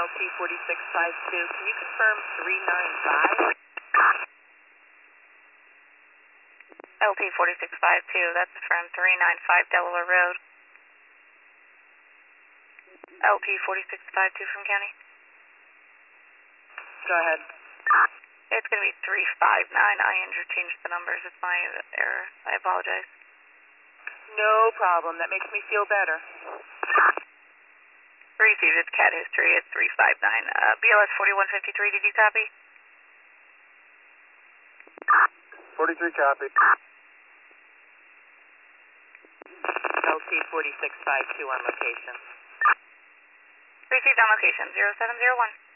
LT 4652. Can you confirm 395? LT 4652, that's from 395 Delaware Road. LT 4652 from County. Go ahead. It's going to be 359. I interchanged the numbers. It's my error. I apologize. No problem. That makes me feel better. Received its CAT history. It's 359. BLS 4153, did you copy? 43 copy. LT 4652 on location. Received on location 0701.